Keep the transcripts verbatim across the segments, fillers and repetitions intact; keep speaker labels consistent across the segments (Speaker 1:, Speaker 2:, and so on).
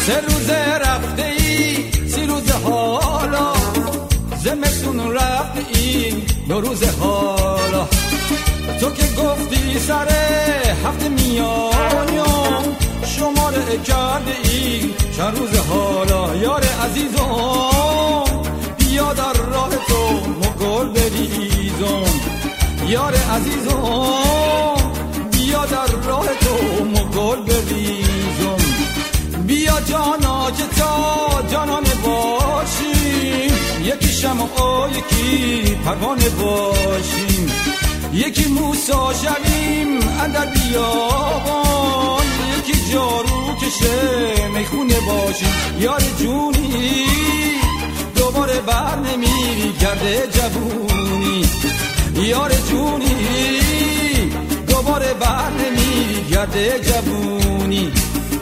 Speaker 1: سه روزه رفته ای سی روزه حالا، زمستون رفت این دو روزه حالا. تو که گفتی سر هفته میایم، شماره کرده ای چند روز حالا. یار عزیزم بیا در راه تو مگل بریزم، یار عزیزم بیا در راه تو مگل بریزم. بیا جانا که تا جانانه باشیم، یکی شمع و یکی پروانه باشیم، یکی موسا شویم اندر بیابان، یکی جارو کشه میخونه باشیم. یار جونی دوباره بر نمی گرده جوونی، یار جونی دوباره بر نمی گرده جوونی.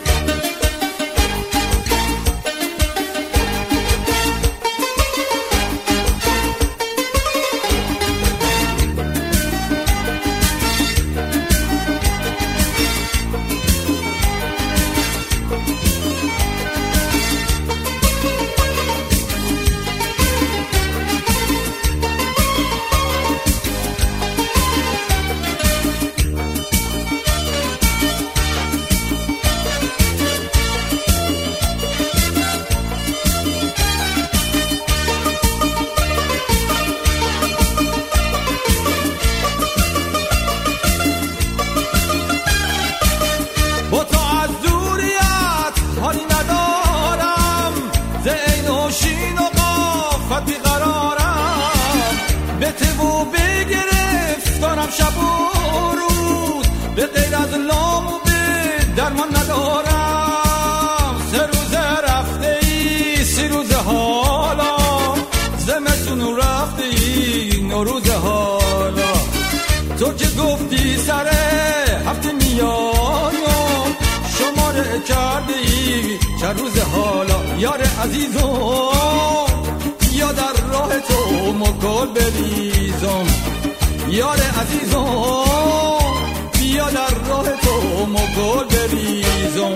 Speaker 1: شب و روز به غیر از لام و به درمان ندارم. سه روزه رفته ای سی روزه حالا، زمستون رفته ای نو روزه حالا. تو که گفتی سر هفته میایم، شماره کرده ای چند روزه حالا. یار عزیزم بیا در راه تو مگل بریزم، یار عزیزم بیا در راه تو مگل بریزم.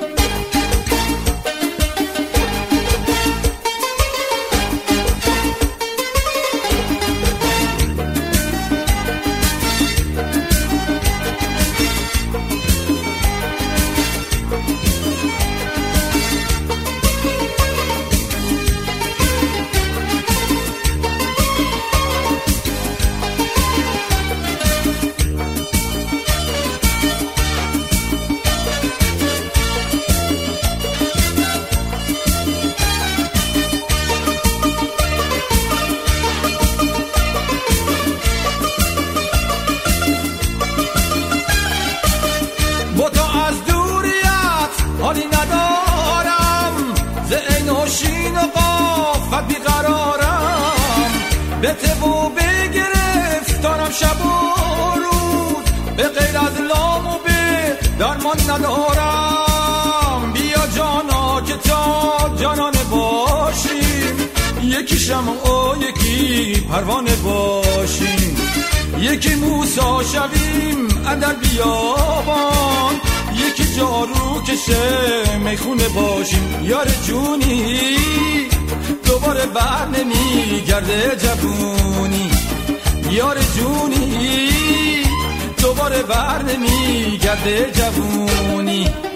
Speaker 1: حالی ندارم ز عین و شین و قافت بیقرارم، به تبو بگرفتارم شب و روز، به غیر از لام و به درمان ندارم. بیا جانا که تا جانانه باشیم، یکی شمع و یکی پروانه باشیم، یکی موسا شویم اندر بیابان، یکی جارو کشه میخونه باشیم. یار جونی دوباره بر نمی گرده جوونی، یار جونی دوباره بر نمی گرده جوونی.